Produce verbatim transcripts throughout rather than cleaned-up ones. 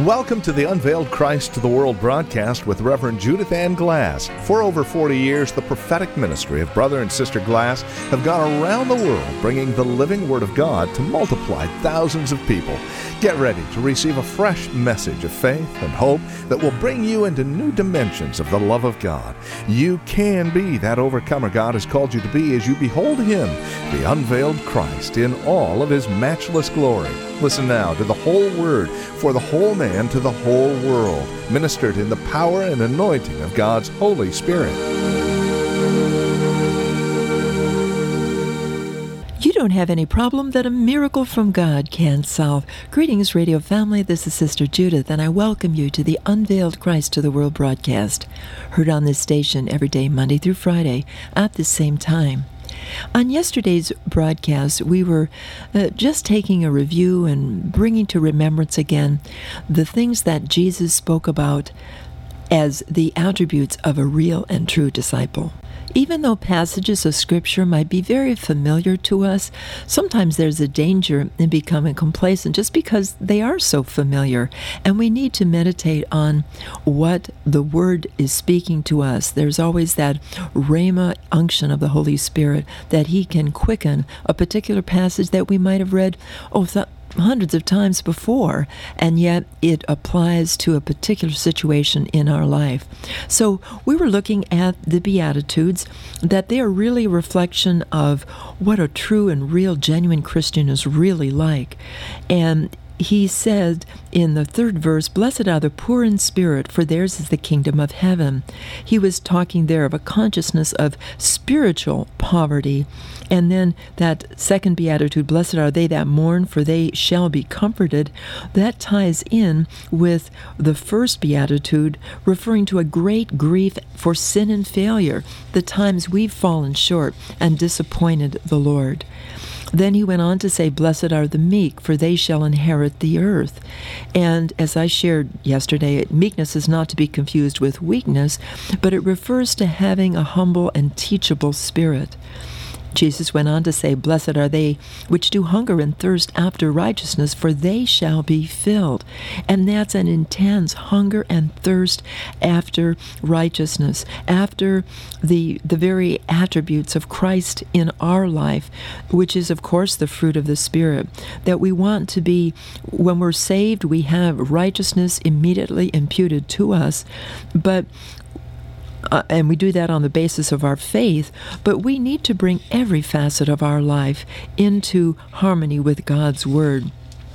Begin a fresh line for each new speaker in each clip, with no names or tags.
Welcome to the Unveiled Christ to the World broadcast with Reverend Judith Ann Glass. For over forty years, the prophetic ministry of Brother and Sister Glass have gone around the world bringing the living Word of God to multiply thousands of people. Get ready to receive a fresh message of faith and hope that will bring you into new dimensions of the love of God. You can be that overcomer God has called you to be as you behold Him, the unveiled Christ, in all of His matchless glory. Listen now to the whole Word for the whole man to the whole world, ministered in the power and anointing of God's Holy Spirit.
You don't have any problem that a miracle from God can't solve. Greetings, radio family. This is Sister Judith, and I welcome you to the Unveiled Christ to the World broadcast, heard on this station every day, Monday through Friday, at the same time. On yesterday's broadcast, we were uh, just taking a review and bringing to remembrance again the things that Jesus spoke about as the attributes of a real and true disciple. Even though passages of Scripture might be very familiar to us, sometimes there's a danger in becoming complacent just because they are so familiar, and we need to meditate on what the Word is speaking to us. There's always that rhema unction of the Holy Spirit that He can quicken a particular passage that we might have read oh, th- hundreds of times before, and yet it applies to a particular situation in our life. So we were looking at the Beatitudes, that they are really a reflection of what a true and real, genuine Christian is really like. And He said in the third verse, "Blessed are the poor in spirit, for theirs is the kingdom of heaven." He was talking there of a consciousness of spiritual poverty. And then that second beatitude, "Blessed are they that mourn, for they shall be comforted," that ties in with the first beatitude, referring to a great grief for sin and failure, the times we've fallen short and disappointed the Lord. Then he went on to say, "Blessed are the meek, for they shall inherit the earth." And as I shared yesterday, meekness is not to be confused with weakness, but it refers to having a humble and teachable spirit. Jesus went on to say, "Blessed are they which do hunger and thirst after righteousness, for they shall be filled." And that's an intense hunger and thirst after righteousness, after the the very attributes of Christ in our life, which is, of course, the fruit of the Spirit, that we want to be, when we're saved, we have righteousness immediately imputed to us, but Uh, and we do that on the basis of our faith, but we need to bring every facet of our life into harmony with God's Word.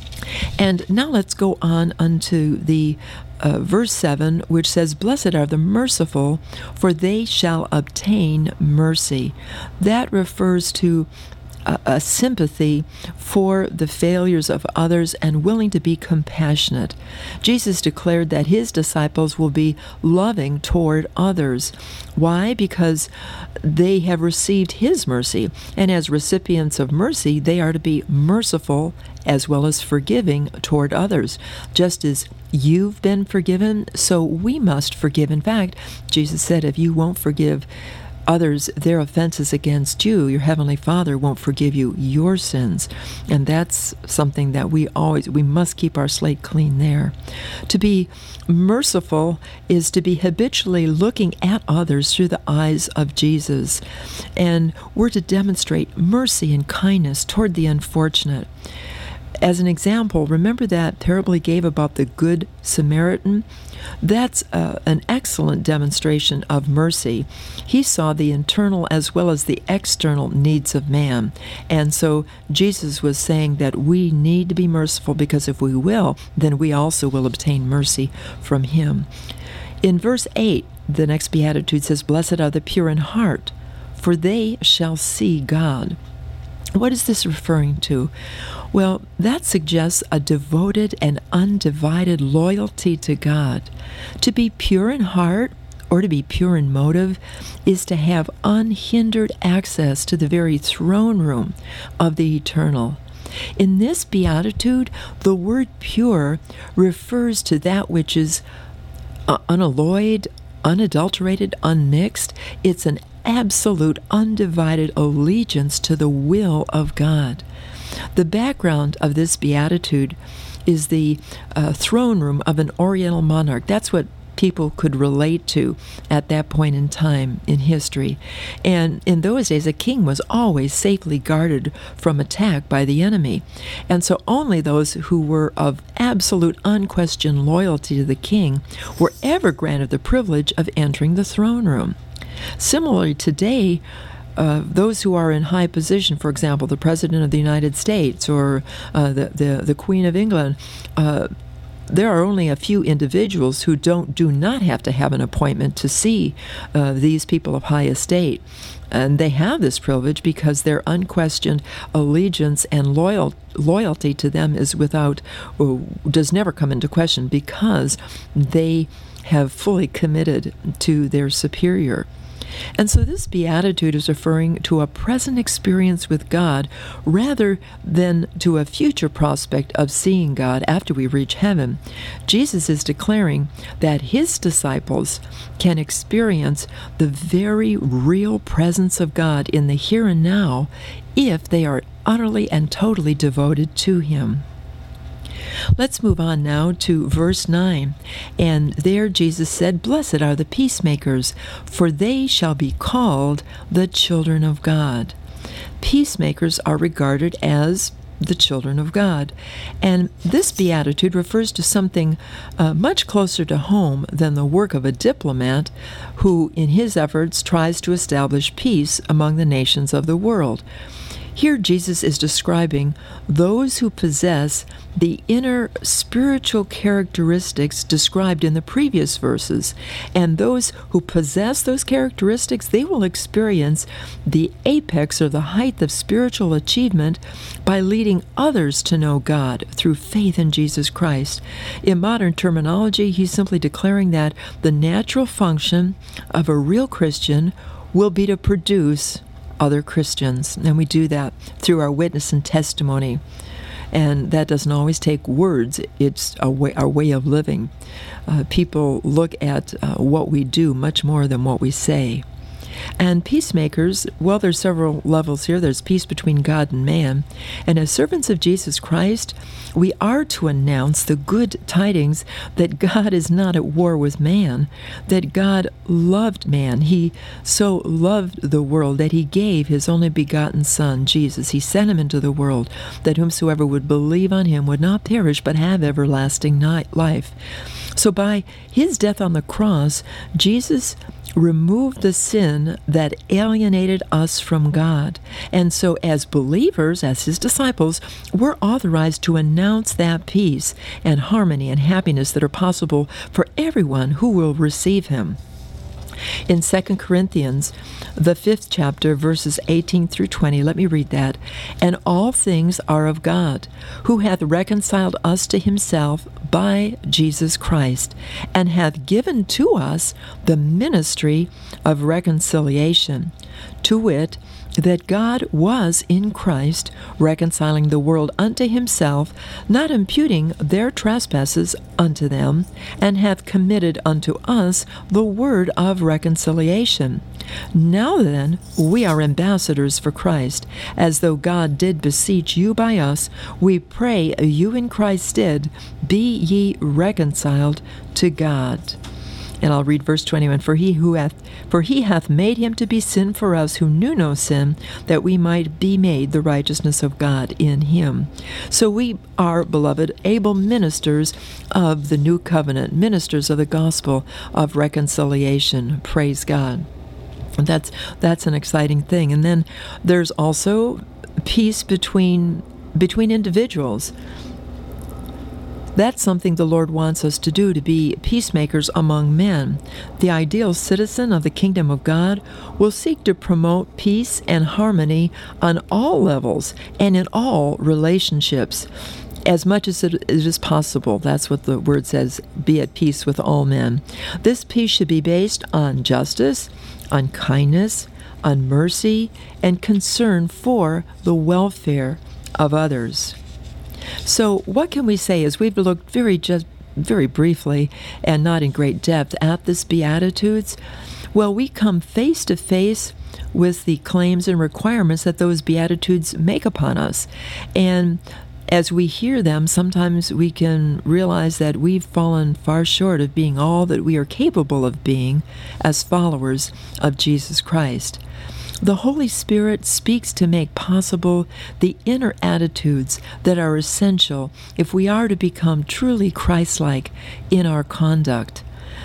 And now let's go on unto the uh, verse seven, which says, "Blessed are the merciful, for they shall obtain mercy." That refers to a, a sympathy for the failures of others and willing to be compassionate. Jesus declared that His disciples will be loving toward others. Why? Because they have received His mercy, and as recipients of mercy, they are to be merciful as well as forgiving toward others. Just as you've been forgiven, so we must forgive. In fact, Jesus said, if you won't forgive others their offenses against you, your Heavenly Father won't forgive you your sins. And that's something that we always, we must keep our slate clean there. To be merciful is to be habitually looking at others through the eyes of Jesus. And we're to demonstrate mercy and kindness toward the unfortunate. As an example, remember that parable He gave about the Good Samaritan? That's uh, an excellent demonstration of mercy. He saw the internal as well as the external needs of man. And so Jesus was saying that we need to be merciful, because if we will, then we also will obtain mercy from Him. In verse eight, the next beatitude says, "Blessed are the pure in heart, for they shall see God." What is this referring to? Well, that suggests a devoted and undivided loyalty to God. To be pure in heart, or to be pure in motive, is to have unhindered access to the very throne room of the eternal. In this beatitude, the word pure refers to that which is uh, unalloyed, unadulterated, unmixed. It's an absolute, undivided allegiance to the will of God. The background of this beatitude is the uh, throne room of an Oriental monarch. That's what people could relate to at that point in time in history. And in those days, a king was always safely guarded from attack by the enemy. And so only those who were of absolute unquestioned loyalty to the king were ever granted the privilege of entering the throne room. Similarly, today, Uh, those who are in high position, for example, the President of the United States or uh, the, the, the Queen of England, uh, there are only a few individuals who don't do not have to have an appointment to see uh, these people of high estate. And they have this privilege because their unquestioned allegiance and loyal, loyalty to them is without, or does never come into question, because they have fully committed to their superior. And so this beatitude is referring to a present experience with God rather than to a future prospect of seeing God after we reach heaven. Jesus is declaring that his disciples can experience the very real presence of God in the here and now if they are utterly and totally devoted to him. Let's move on now to verse nine. And there Jesus said, "Blessed are the peacemakers, for they shall be called the children of God." Peacemakers are regarded as the children of God. And this beatitude refers to something uh, much closer to home than the work of a diplomat who, in his efforts, tries to establish peace among the nations of the world. Here Jesus is describing those who possess the inner spiritual characteristics described in the previous verses. And those who possess those characteristics, they will experience the apex or the height of spiritual achievement by leading others to know God through faith in Jesus Christ. In modern terminology, he's simply declaring that the natural function of a real Christian will be to produce other Christians, and we do that through our witness and testimony. And that doesn't always take words. It's a way, our way of living. Uh, people look at uh, what we do much more than what we say. And peacemakers, well, there's several levels here. There's peace between God and man. And as servants of Jesus Christ, we are to announce the good tidings that God is not at war with man, that God loved man. He so loved the world that he gave his only begotten Son, Jesus. He sent him into the world, that whomsoever would believe on him would not perish but have everlasting life. So by his death on the cross, Jesus removed the sin that alienated us from God. And so as believers, as his disciples, we're authorized to announce that peace and harmony and happiness that are possible for everyone who will receive him. In Second Corinthians, the fifth chapter, verses eighteen through twenty, let me read that. "And all things are of God, who hath reconciled us to himself by Jesus Christ, and hath given to us the ministry of reconciliation, to wit, that God was in Christ, reconciling the world unto himself, not imputing their trespasses unto them, and hath committed unto us the word of reconciliation. Now then, we are ambassadors for Christ, as though God did beseech you by us. We pray you in Christ's stead, be ye reconciled to God." And I'll read verse twenty-one. For he who hath for he hath made him to be sin for us who knew no sin, that we might be made the righteousness of God in him. So we are, beloved, able ministers of the new covenant, ministers of the gospel of reconciliation. Praise God. That's that's an exciting thing. And then there's also peace between between individuals. That's something the Lord wants us to do, to be peacemakers among men. The ideal citizen of the kingdom of God will seek to promote peace and harmony on all levels and in all relationships, as much as it is possible. That's what the word says, be at peace with all men. This peace should be based on justice, on kindness, on mercy, and concern for the welfare of others. So what can we say as we've looked very just very briefly and not in great depth at this Beatitudes? Well, we come face to face with the claims and requirements that those Beatitudes make upon us. And as we hear them, sometimes we can realize that we've fallen far short of being all that we are capable of being as followers of Jesus Christ. The Holy Spirit speaks to make possible the inner attitudes that are essential if we are to become truly Christ-like in our conduct.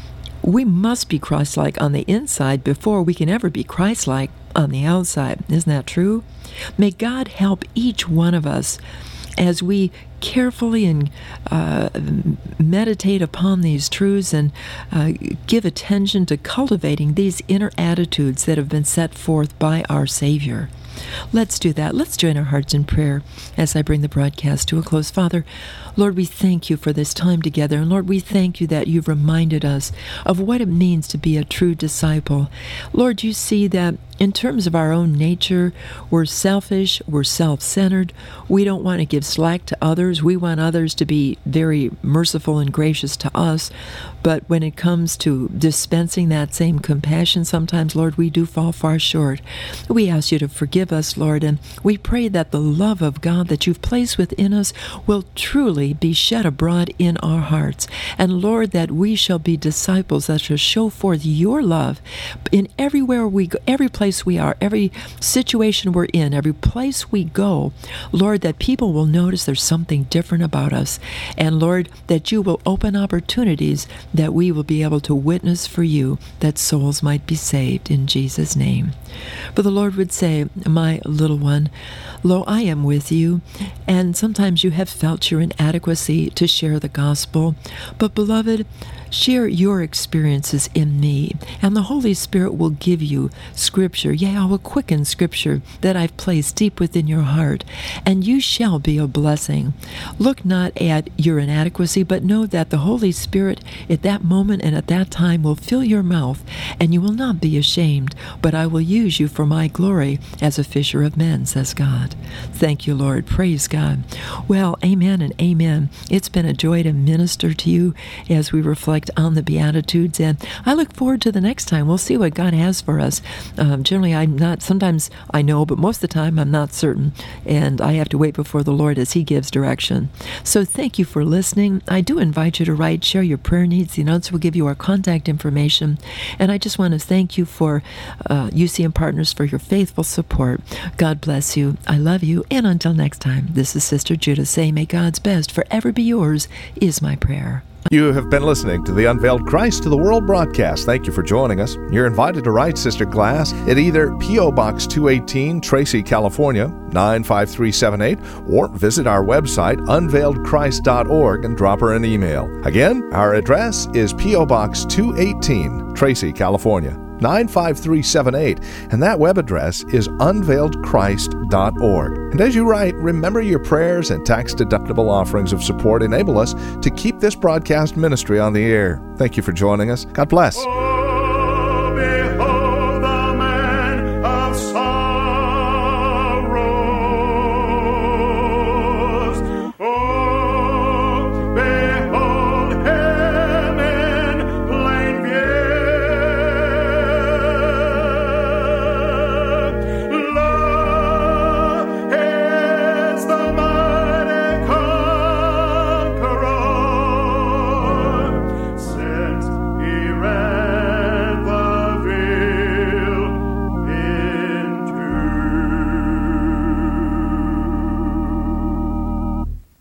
We must be Christ-like on the inside before we can ever be Christ-like on the outside. Isn't that true? May God help each one of us as we carefully and uh, meditate upon these truths and uh, give attention to cultivating these inner attitudes that have been set forth by our Savior. Let's do that. Let's join our hearts in prayer as I bring the broadcast to a close. Father, Lord, we thank you for this time together. And Lord, we thank you that you've reminded us of what it means to be a true disciple. Lord, you see that in terms of our own nature, we're selfish, we're self-centered. We don't want to give slack to others. We want others to be very merciful and gracious to us. But when it comes to dispensing that same compassion, sometimes, Lord, we do fall far short. We ask you to forgive us, Lord, and we pray that the love of God that you've placed within us will truly be shed abroad in our hearts. And Lord, that we shall be disciples that shall show forth your love in everywhere we go, every place we are, every situation we're in, every place we go. Lord, that people will notice there's something different about us. And Lord, that you will open opportunities that we will be able to witness for you, that souls might be saved in Jesus' name. For the Lord would say, my little one, lo, I am with you. And sometimes you have felt your inadequacy to share the gospel. But beloved, share your experiences in me, and the Holy Spirit will give you Scripture. Yea, I will quicken Scripture that I've placed deep within your heart, and you shall be a blessing. Look not at your inadequacy, but know that the Holy Spirit at that moment and at that time will fill your mouth, and you will not be ashamed, but I will use you for my glory as a fisher of men, says God. Thank you, Lord. Praise God. Well, amen and amen. It's been a joy to minister to you as we reflect on the Beatitudes, and I look forward to the next time. We'll see what God has for us. Um, generally, I'm not, sometimes I know, but most of the time I'm not certain, and I have to wait before the Lord as He gives direction. So thank you for listening. I do invite you to write, share your prayer needs. The notes will give you our contact information, and I just want to thank you for uh, U C M Partners for your faithful support. God bless you. I love you, and until next time, this is Sister Judah saying, may God's best forever be yours is my prayer.
You have been listening to the Unveiled Christ to the World broadcast. Thank you for joining us. You're invited to write Sister Glass at either P O. Box two eighteen, Tracy, California, nine five three seven eight, or visit our website, unveiled christ dot org, and drop her an email. Again, our address is P O. Box two eighteen, Tracy, California, nine five three seven eight, and that web address is unveiled christ dot org. And as you write, remember your prayers and tax-deductible offerings of support enable us to keep this broadcast ministry on the air. Thank you for joining us. God bless.